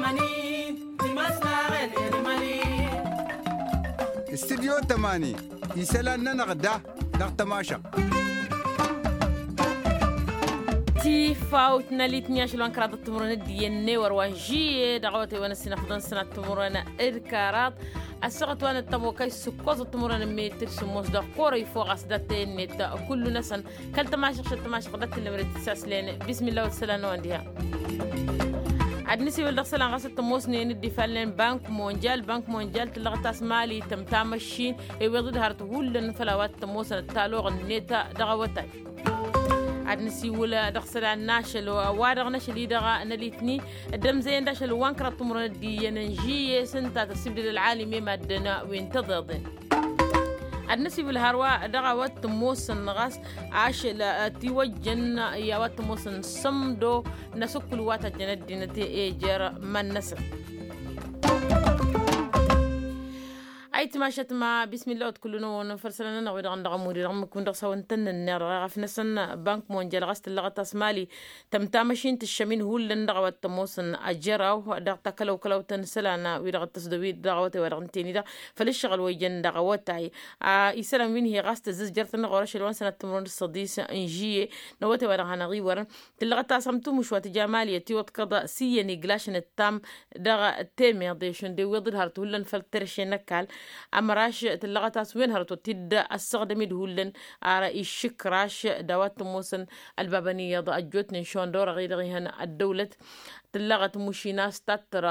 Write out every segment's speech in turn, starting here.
استديو 8 يسالنا نغدا نغتماشا تي فاوتنا لي تنياش لوان كرات التمرين الديني وروانجية دعوتي وانا سنة فضان سنة التمرين إركارات السقط وانا التموكاي سكوز التمرين ميتر سموس دا قوري فوق أسداتين نتا كل نسن كل تماشق شتماشق دات اللي مريد تساسلين بسم الله والسلام وانديها عدنسي والدخسل عن غسل تموسني ندي فعلين بنك مونجال تلغى تاسمالي تمتامشين يوضد هارتهول فلاوات تموسن التالوغ النيتا دغوتاي عدنسي ولا دخسل عن ناشل ووارغ ناشل يدغى نليتني الدم زين داشل وانكرا تمرن دي ينجي سنتا تسبد العالمي مادنا وينتظرين النسي بالهرواء دغوات تموسن غاس عاش لا توجن يا وات تموسن صمدو نسك الوات جند نتي ايجر من نسل ايت ما شت ما بسم الله كلنا ونفرسلنا نغير عند غموري رغم كون دغسا ونتن النار غاف نسن بنك مونجال غاست اللغه اسمالي تمتامشين تشمين هو لندغوات تموسن اجرا ودغتا كلو تنسلانا ويدغ تصدوي دغوت ورغنتيني دا فلشغل ويجن دغوتاي يسلم وين هي غاست زز جرتن غورش الوان سنه تمرون الصديس انجي نوت ورغنا غيور اللغه سمتو مش وات جماليه تي وتقضى سيني جلاشن التام دغ تيمي ديشن دي ويضل هرت هولن فلترشنكال أمراش تلغتاس وين هرتو تد السغدمي دهولن على الشكراش دوات موسن البابانية ضأجوتن شون دور غيرهن الدولة تلغت مشيناس تترى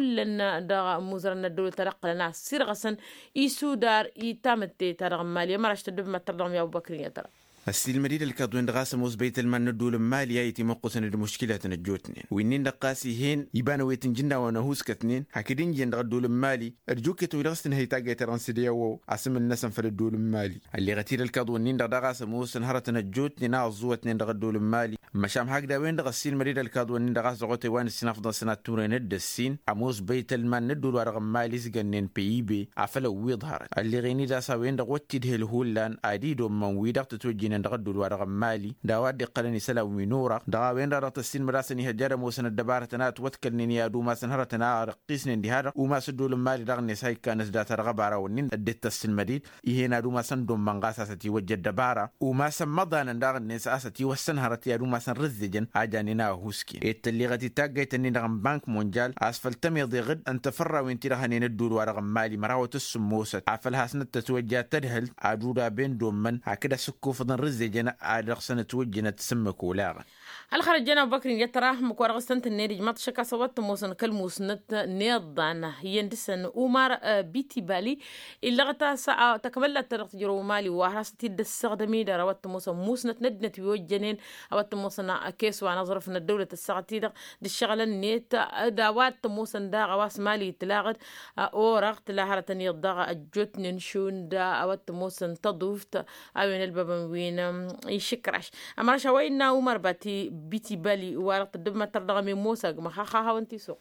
هولن دا موزرنا الدولة تلقى لنا سيرغسن إيسو دار إيتامتي ترغمالي مراش تدب ما ترغم يا أبو بكرين يا ترى السيل المدينة الكادوين دغاسة موز بيت المال ندول المالية يتم قصن المشكلة الجوتنين وإنين دقاسي هين يبانوا يتنجنا ونهوس كتنين حكيدين جن دول المالي الجوكة ويرغسن هي تاقية ترانسيديو عسم النسم في الدول المالي اللي غتير الكادوين دغاسة موز نهرة الجوتنين عزوتنين دول المالي مشام حق داوين دغسيل المدينة الكادوين دغاسة غوتي وان السنافضان سنة تورين الدسين عموز بيت المال ندول ورغم مالي سجنين بيبي عفلو ويظهر اللي غيني داسا وين دغوتي دهل هولان عديدو من ويدغ تتوجين دغدو الورق مالي داواد قلني سلاوي نورا داوين رات السين مراسني هجر موسن الدبارتنا توتكلني يا دو ما سنهرتنا رقيسني اندهار وما سدول المالي رغني ساي كانت دات رغبارا ونين ادت السن مديد يهنا دو ما سندم منغاساتي وجد دبارا وما سمضان دغني ساساتي وسنهرت يا دو ما سنرزجن اجاننا هوسكي اللي غتي تاغيتني دغم بنك مونجال اسفل تميضي غد ان تفر وين ترهني ندول ورق مالي مراوت السموسه عفلها سنت تتوجه تدهل ادودا بين دومن هكذا سكو فضن زي جنا عادقسنا توجنا تسمى كولاغ هل خرج جنا بكر يتراه مكوارغ سنت النيرج ما تشكا صوت موسن كلموسنت نيضان يندسن أمار بيتي بالي إلا غتا ساعة تكملت ترقت جرو مالي وهراستي دسغدمي دارا وات موسن موسنت ندنت ويوجنين اوات موسن كيس وانا ظرف الدولة الساعتي دي الشغل النيت داوات موسن دا غواس مالي تلاغت اورغ تلاهرة نيضا الجوت ننشون دا اوات موسن تضوفت اوين البابا وين يشكرش امرا شوينا أمار بيتي بالي وارق الدب ما ترضغمي موسى ما خاها وانتي سوق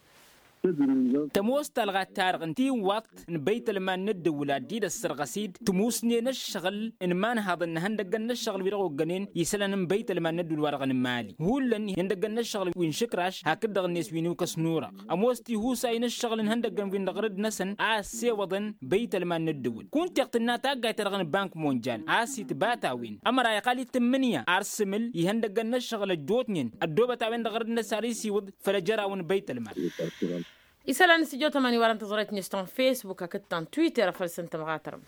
تموس تلغى تارغنتي وقت نبيت لما ند ولا ديد السرغسيد تموسني نشغل ان ما هذا هندق نشغل بيرغو جنين يسلن نبيت لما ند الورغن مالي هو لن هندق نشغل وين شكراش هكذا الناس وينو كسنورا اموستي هو ساي نشغل هندق وين دغرد نسن اسي وضن بيت لما ندول كنت يقتنا تاغا ترغن بنك مونجال اسي تباتا وين امر يا قالي 8 ارسمل يهندق نشغل الجوتنين الدوبه تاع وين دغرد نساريسي ود فلجرا وين بيت المال يسأل نسيجو تماني وارن تزوريت نيستان فيسبوك كتان تويتر فلسنت مغاترم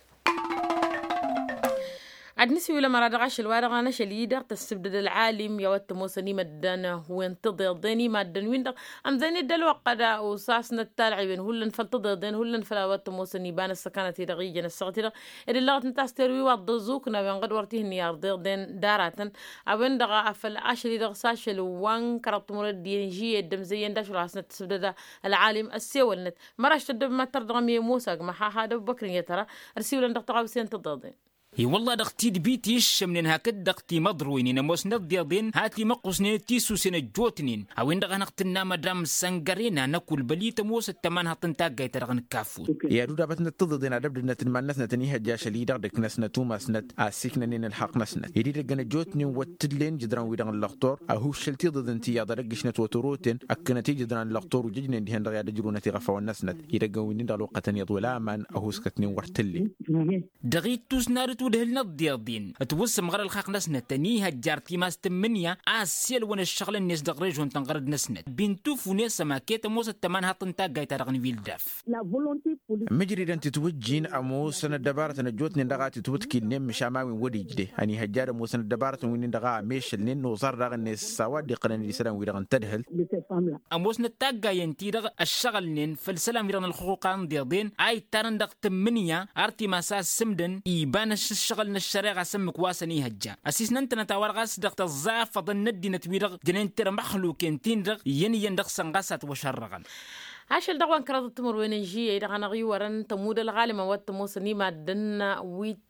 عدنسي ولا مراد غاش الوارغ انا شليدر تستبدد العالم يا وات موسني مدنا وين تضيضني مادن وين ام زين الدلو قدا وساسنا التالعين هولن فلتضيضن هولن فلا وات موسني بان السكانه دغيجن الصغتيره اللي لغت نتاستروي وضزوكنا وين قد ورتيه نيار ضيضن داراتن اوين دغا افل اشري دغ ساشل وان كرت مرد دينجي الدم زين داش راسنا تستبدد العالم السيولنت مراش تدب ما ترضغمي موسى ما هذا بكر يا ترى ارسيول ندق تقاوسين تضيضن اي والله دختي دبيتيش من هكد دختي مضروين موس نديضين هاتي مقوسنين تيسو سنة جوتنين اوين دغا نقتنا مدام سانغارينا ناكل بليت موس التمان هطن تاقاي ترغن كافو يا دودا بتنا تضدين عدب نتن ما نسنة تنيها جاشا ليدر دك نسنة توما سنة اسيكنا نين الحق نسنة يدي دغا جوتنين وتدلين جدران ويدان اللقطور اهو شلتي ضدن تي يادرقش نت وتروتين اكنتي جدران اللقطور وججنين دي هندغا يدجرون تي غفا والنسنة يدقا وينين دغا الوقتن يطولا من اهو سكتنين ورتلي دغيتوس نارتو دهلنا الضياضين توسم غير الخاق نسنة تنيها جارتي ماس تمنيا اسيل ون الشغل الناس دغريج وان تنغرد نسنة بنتو فونيسا ما كيت موس التمان هطن تاقاي ترغن ويلداف مجري دان تتوجين امو سنة دبارة نجوتني دغا تتوتكي نيم مشاماوين ودي جدي اني هجار امو سنة دبارة وين دغا ميشل نين وصار دغن نيس سوا دي قرن دي سلام ويدغن تدهل امو سنة تاقاي ينتي دغ الشغل نين فالسلام ويدغن الخقوقان دياضين اي تارن دغ تمنيا ارتي ماساس سمدن يبان الشغل الشريعة سمك واسني هجا اسيسنا انت نتاورغاس دغ تزاف فضن ندي نتويدغ جنين تر مخلوقين تين دغ ين دغ سنغاسات وشرغن عشان دغوان كرات تمر وينجي إذا أنا غيورن تمود الغالم وتموسني ما دنا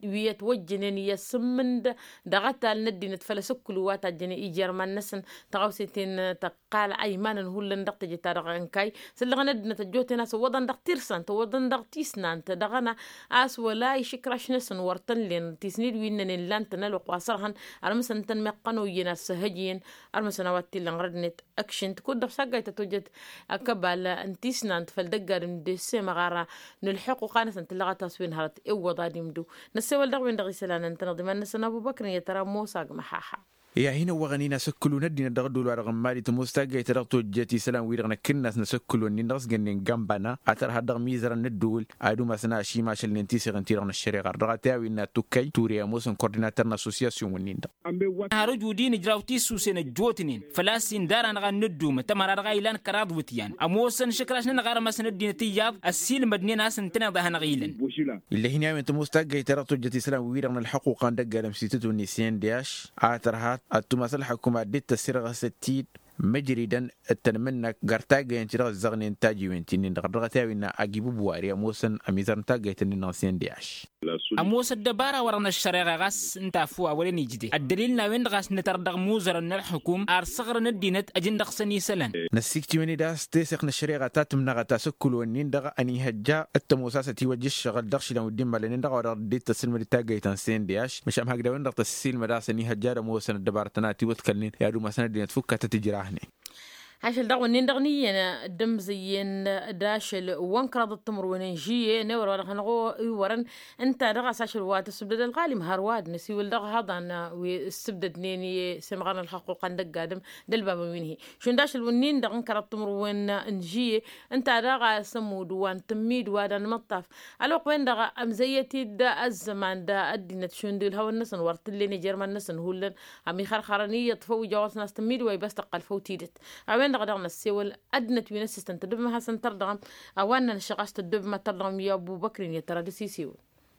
ويتوجنن يسمند دغتا الندي نتفلسك كل وات الجني إيجار من نسن تغوسيتين تقال أيمان هولن دغت جتارغن كاي سلغنا ندنا تجوتنا سودن دغ تيرسن تودن دغ تيسنان تدغنا أس ولا يشكرش نسن ورتن لين تسنيد وينن لان تنلو قاصرهن أرمسن تنمقنو يناس هجين أرمسن واتي لنغردنت أكشن تكون دغ ساقاي تتوجد أكبال أنت تيسنا تفلدقر مدسي مغارة نلحق وقانسا تلغى تصوين هارت إيوة ضادي مدو نسوال دغوين دغي سلان انت نظمان نسنا أبو بكر يترى موساق محاحا يا هنا وغنينا سكلو ندينا دغدو لو رغمالي تموستاغي ترغتو جتي سلام ويرغنا كناس نسكلو ني نغس غنين غامبانا اتر هدغ ميزر ندول ادو مسنا شي ماشل ننتي سيغنتي رغنا الشريغ دغتاوي نا توكاي توريا موسن كورديناتور اسوسياسيون ونين هارجو دين جراوتي سوسين جوتنين فلاسين دار نغا ندو متمر رغا ايلان كراد وتيان اموسن شكراش نغار مسن دين تياب السيل مدنين اسن تنغ نغيلن اللي هنا انت موستاغي ترغتو جتي سلام ويرغنا الحقوق دغ مسيتو نيسين دياش اتر التماثل الحكومة دي تسيرغ ستيد مجريدا التنمنك غرتاغ ينترغ زغنين تاجي وينتين دغدغتاوينا اجيبو بواريا موسن اميزان تاغ يتنين ناسين دياش اموس الدبارة ورنا الشريعة غاس انتافو اولين يجدي الدليل ناوين غاس نتردغ موزر الحكوم ارصغر ندينت اجندغ سني سلان نسيكتي وني داس تيسخن الشريعة تاتمنا تاسكل ونين دغ اني هجا التموساسة تيوجي الشغل دغش لو ديم بالين دغ ورا دي تسلم تاغ يتنسين دياش مش ام هكذا وين دغ تسيل مداس اني هجا موسن الدبارة تناتي وتكلين يا دو مسن دينت فك تتجراهني عشان دغ ونين دغني أنا دم زين داشل وانكرض التمر ونجيه نور ولا خنقو ورن أنت دغ ساشل وات السبدد الغالي مهرواد نسي ولدغ هذا أنا والسبدد نيني سمغنا الحقوق عندك قادم دل باب وينهي شون داشل ونين دغ انكرض التمر ونجيه أنت دغ سمود وان تميد وادن مطاف الوق وين دغ أمزيتي دا الزمان دا أدينت شون ديل هوا النسن ورتليني جرمان نسن هولن عمي خرخرانية تفوي جواز ناس تميد ويبس تقل فوتيدت دغنا السيول أدنت وينسس تدب ما حسن تردغم أوانا نشغاش تدب ما تردغم يا أبو بكر يتردسي سيول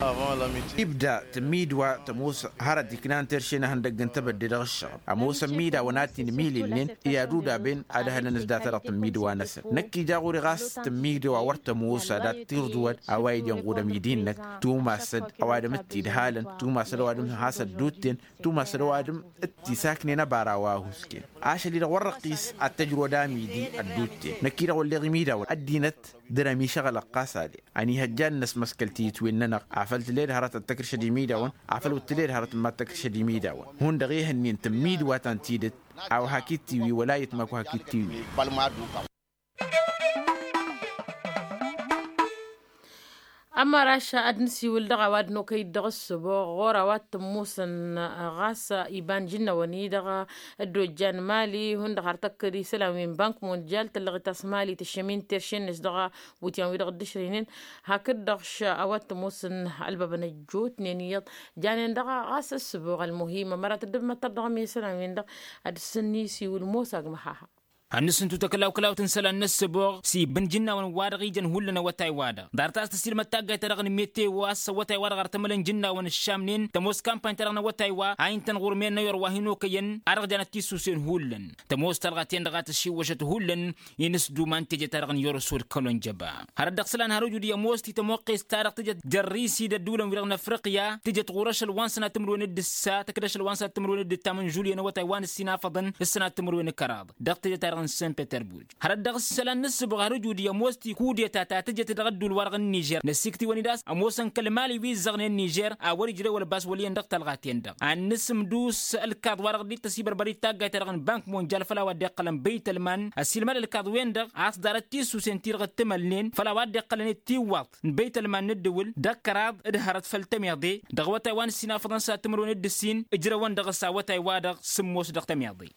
يبدا تميد وتموس هردي كنان ترشينا هندق انتبه دغش اموس ميدا وناتي ميلي لين يا دودا بين ادها نزدا ترى تميد ونس نكي جاغوري غاس تميد وورت موسى دا تيردو اوايد ينقود ميدينك توما سد اوايد متي دهالن توما سد وادم حسد دوتين توما سد وادم اتي ساكنين باراواهوسكين عاشلي ورقيس التجربه ميدي الدوتين نكي دا ولي ميدا ادينت درامي شغل قاسالي اني هجان نس مسكلتي تويننا عفلت ليل هرت التكر شدي ميداون عفلت ليل هرت ما التكر شدي ميداون هون دغيه ان تميد واتنتيدت او حكيتي ولايه ماكو حكيتي أما راشا أدنسي ولدغا وادنو كي دغس غورا وات موسن غاسا إيبان جنة ونيدغا الدوجان مالي هند غارتكري سلامين بنك مونجال تلغي تسمالي تشمين ترشين نسدغا بوتيان ويدغ الدشرينين هاكد دغش أوات موسن البابا نجوت نينيض جانين دغا غاسا السبوغ المهمة مرات الدب ما تردغا مي سلامين دغ أدسنيسي والموساق محاها النسنتو تكلاو كلاو تنسلا النسبوغ سي بنجنا ونوارغي جن هولنا وتاي وادا دارتاس تسير متاقاي ترغن ميتي واس وتاي وادا غرتملن جنا ون الشامنين تموس كامبان ترغن وتاي وا عين تنغور مين نيور واهينو كين ارغ جانا تيسوسين هولن تموس تلغاتين دغات الشي وشت هولن ينسدو مان تجي ترغن يورسول كلون جبا هردق سلان هروجو دي موستي تموقيس تارق تجي جريسي دولن ويرغن افريقيا تجي تغورش الوانسنا تمرون الدسا تكدش الوانسنا تمرون الدتامن جوليا وتاي وان السينا فضن السنه تمرون كراض دق تجي ترغن سان بيتربورغ هردق سلان نسبوغ هروجو دي موستي كودي تاتا تجي تغدو الورغ النيجر نسيكتي ونيداس اموسن كلمالي وي زغن النيجر اوري جري ولا باس ولي ندق تلغاتين دق النسم دوس الكاد ورغ دي تسيبر بري تاغا ترغن بنك مونجال فلا ودي قلم بيت المان السلمان الكاد وين دق عاص دارتي سوسنتير غتملين فلا ودي قلن تي وقت بيت المان ندول دكراد ادهرت فلتميضي دغوتا وان سينا فرنسا تمرون الدسين اجرا وان دغ ساوتا وادغ سموس دغ تميضي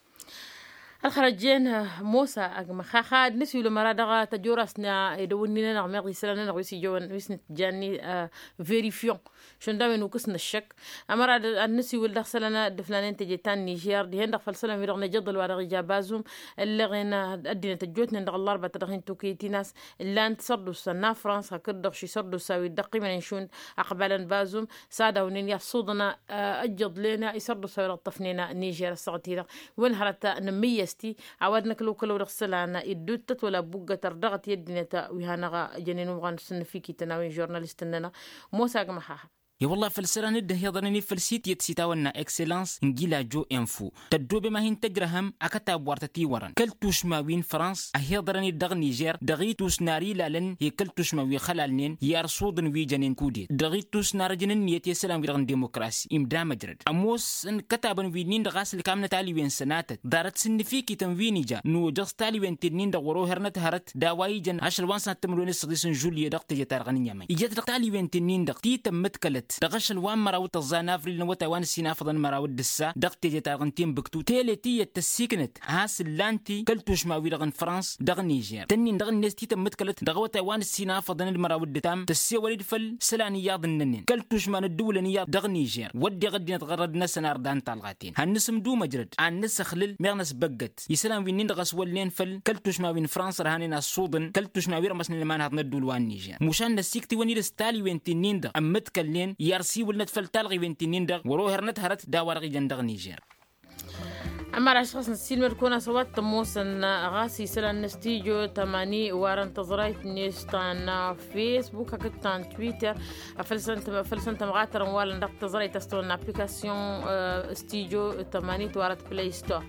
الخرجين موسى مخاخا نسيو لما دغا تجورسنا يدونينا نغمي يسلنا نغوسي جوان ويسن جاني فيريفيون شون داوين وكسنا الشك امر النسي ولدغ سلنا دفلانين تجيتان نيجير دي هندغ فلسلم ويرغنا جدل ورغي جابازوم اللي غينا ادينا تجوتنا ندغ الاربعه تدغين توكيتي ناس اللي انت صردو سنا فرنسا كدغ شي صردو ساوي دقي من نشون اقبالا بازوم سادا ونين يصودنا اجد لنا يصردو ساوي طفنينا نيجير الصغتيره وين هرتا نميه عودنا كلو رغسلانا إدوتت ولا بوغة تردغت يدنا ويهانا جنينو غان سنفيكي تناوين جورناليستننا موسى محاها يا والله فلسران الده يضرني فلسيت يتسيتاونا اكسلانس انجيلا جو انفو تدوبي ما هين تجرهم اكتا بوارتتي وران كلتوش ماوين فرانس اهيضرني دغ نيجير دغيتوس ناري لالن هي كلتوش ماوي خلالنين يارصودن وي جنين كودي دغيتوس نارجنن يتي سلام ويرغن ديمقراسي امدا مجرد اموس ان كتابن وينين دغاس الكامنه تالي وين سناتت دارت سنفيكي تنوينيجا نو جس تالي وين تنين دغورو هرنت هرت داواي جن 10 وان سنه تمرون سديسن جوليه دغ تجي تارغن يمن يجت دغ تالي وين تنين دغ تي تمتكلت دغش الوان مراوت الزانافري لنوتا وان سينا فضن مراوت دسا دغتي جي تارغنتين بكتو تيليتي التسيكنت هاس اللانتي كلتوش ما ويرغن فرانس دغ نيجير تنين دغ الناس تي تمتكلت دغوتا وان سينا فضن المراوت دتام تسي وليد فل سلاني ياض الننين كلتوش ما ندول نيا دغ نيجير ودي غدي نتغرد نسنار دان طالغاتين هنسم دو مجرد عن نس خلل ميغنس بقت يسلام وين ندغس ولين فل كلتوش ما وين فرانس رهانينا الصودن كلتوش ما وير مسن لما نهض ندول وان نيجير مشان نسيكتي وني رستالي وين تنين دغ امتكلين يارسي ولنتفل تلغي بنتين دغ ورو هرنت هرت داورغي جندغ نيجير أما راشخص نسيل كنا سوات تموسن غاسي سلا نستيجو تماني وارن تزرايت نيستان فيسبوك كتان تويتر فلسن تمغاتر والا ندق تزرايت استون ابليكاسيون استيجو تماني توارت بلاي ستور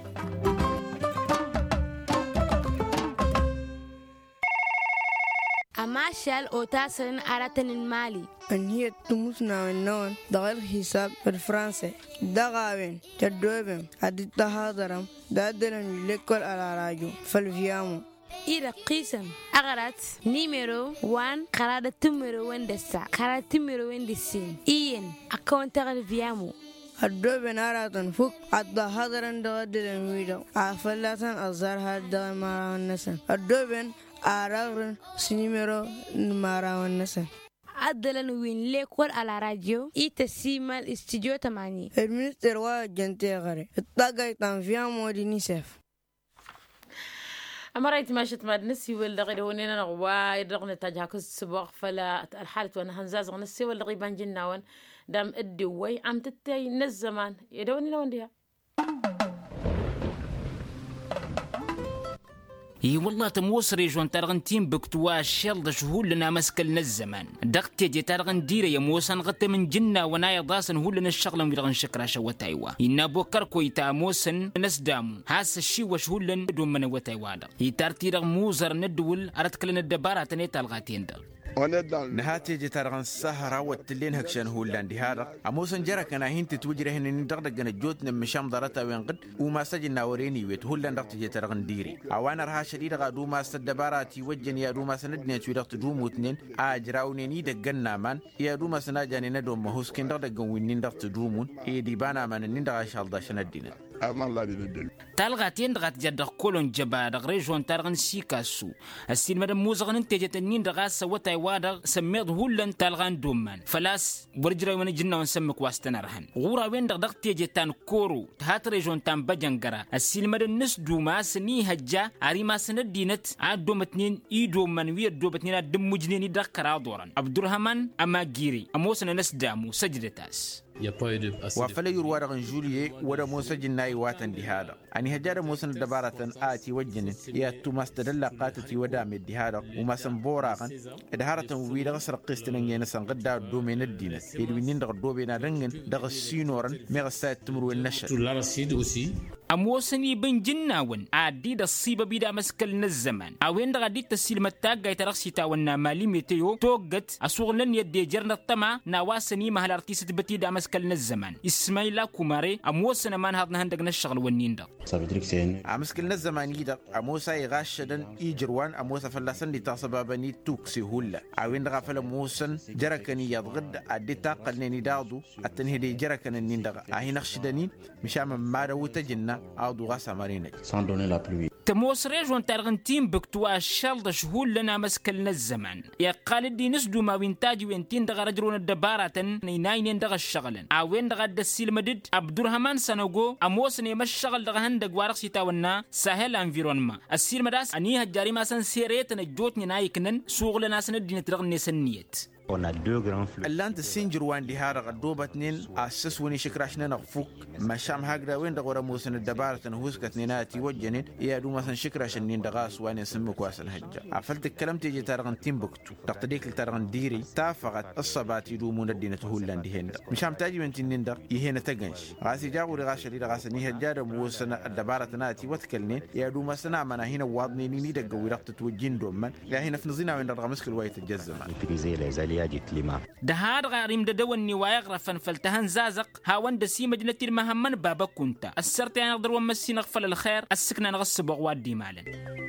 أما شال أوتاسن أراتن المالي أن هي تمسنا النون دغير حساب بالفرنسي دغاوين تدوبم أدي تهادرم دادرن لكل على راجو فالفيامو إذا قسم أغرات نيميرو 1 قرادة تميرو وين دسا قرادة تميرو وين دسين إين أكون تغل فيامو الدوبن أراتن فوق التهادرن دغدرن ويدو أفلاتن أزار هاد مراون نسن الدوبن أراغرن سنيميرو مراون نسن عدلن وين ليكول على راديو إتسيما الاستديو تماني المنستر واجنتي غري الطاقة تنفيامو دي نيسف أما رأيت ما شت ما نسي ولا غير هونين أنا وايد رغن تجاكز سباق فلا الحالة وأنا هنزاز نسي ولا غيبان جناون دام الدوي عم تتي نزمان يدوني لون ديها اي والله تموس ريجون ترغنتين بكتوا شيل شهول لنا مسكلنا الزمان دقتي دي ترغن ديره يا موسى نغت من جنة ونايا ضاسن هو لنا الشغله ويرغن شكرا شوتايوا إنا بوكر كوي تاموسن ناس دامو هاس الشي وشهول لن دوم من وتايوا هي ترتي رغ موزر ندول ارتك لنا الدبارة تنيتا الغاتين دل نهاتي جي ترغن سهرة واتلين هكشان هولاندي هذا أموسن جرك أنا هنت توجره هن ندغدغ جوتنا مشام ضرتا وين قد وما سجلنا وريني ويت هولاند دغت جي ترغن ديري أوانا رها شديد غادو ما استدبارات يوجن يا دوما سندني تويدغت دوم وتنين أجراوني ني دغنا مان يا دوما سناجاني ندوم مهوسكين دغدغ وينين دغت دومون إي ديبانا مان ندغ شالدا شندين أمان لا دي تالغاتين دغات جد كولون جبا دغ ريجون تارغن سيكاسو السين مدام موزغن انتجة النين دغاس وتاي وادغ سميض هولن تالغان دومان فلاس برجرا من جنة ونسمك واستنارهن غورا وين دغ تيجة تان كورو تهات ريجون تان بجنجرا السين مدام نس دوما سني هجا عريما سند دينت عاد دومتنين اي دومان وير دومتنين دم مجنيني دغ كرادوران عبد الرحمن أما جيري أموسنا نس دامو سجدتاس وفلا يروى رغن جوليه ودا موسى جناي واتن دي هذا يعني هجار موسى دبارة آتي وجن يا توماس تدلى قاتتي ودام دي هذا وما سنبوراغن دهارة ويدا غسر قيستن ينسان غدا دومين الدين يدوينين دغ دوبينا رنغن دغ سينورن ميغسات تمرو النشر أموسني بن جناون عدي دا الصيبة بيدا مسكلنا الزمان أوين دا غديك تسيل متاق غاية رخصيتا ونا مالي ميتيو توقت أسوغلن يدي جرنا الطمع نواسني مهل ارتيست بتي دا مسكلنا الزمان إسمايلا كوماري أموسنا مان هادنا هندقنا الشغل ونين دا مسكلنا الزمان يدا أموسا يغاشدن إيجروان أموسا فلاسن لتصبابني توكسي هولا أوين دا غافل أموسن جركني يضغد عدي تاقلني داضو التنهيدي جركن النين دا أهي نخشدنين مشاما مارو تجنا sans donner la pluie. تموس ريجون تارغنتين بكتوا الشال دشهول لنا مسكلنا الزمان يا قال دي نسدو ما وينتاجي وينتين دغا رجرون الدبارة نيناين دغا الشغلن عوين دغا الدسيل مدد عبد الرحمن سنوغو أموس نيما الشغل دغا هندق وارق سيتاونا ساهل انفيرونما السيل مداس أنيها الجاري ما سن سيريت نجوت نينايكنن سوغ لنا سندين ترغن نيسنيت On a deux grands flux. اللانت السنجر وان دي هارغ الدوبتنين أسس وني شكراشنا نغفوك مشام هاقدا وين دغورا موسن الدبارة نهوسكت نيناتي وجنين يادو مثلا شكراشن نين دغاس وان يسمك واسن هجا عفلت الكلام تيجي تارغن تيمبكتو تقتديك التارغن ديري تافغت الصبات يدومون الدينة هولان دي هندا مشام تاجي من تنين دغ يهينا تغنش غاسي جاغوري غاشا لي غاسا نيه جادا موسن الدبارة ناتي واتكلنين يادو مثلا منا هنا وادني نيني دغوي رقت توجين دومن لا هنا فنزينا وين دغ مسك الوايت الجزمان دهار غاريم ددوني ويغرفن فلتهن زازق هاون دسي مدينة المهمن بابا كنت السرت يعني نقدر ومسي نغفل الخير السكنة نغصب غواد دي مالن